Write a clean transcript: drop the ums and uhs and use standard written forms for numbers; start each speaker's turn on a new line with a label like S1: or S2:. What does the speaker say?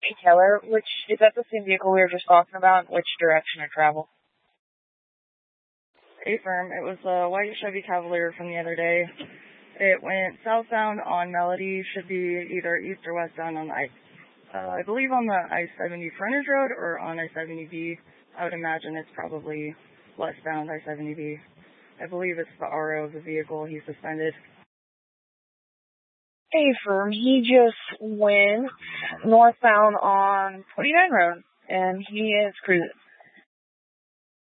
S1: Hey Taylor, which is that the same vehicle we were just talking about? Which direction of travel?
S2: Affirm. It was a white Chevy Cavalier from the other day. It went southbound on Melody, should be either east or westbound on I believe on the I-70 frontage road or on I-70B. I would imagine it's probably westbound I-70B. I believe it's the RO of the vehicle he suspended.
S1: Affirm, he just went northbound on 29 Road, and he is cruising.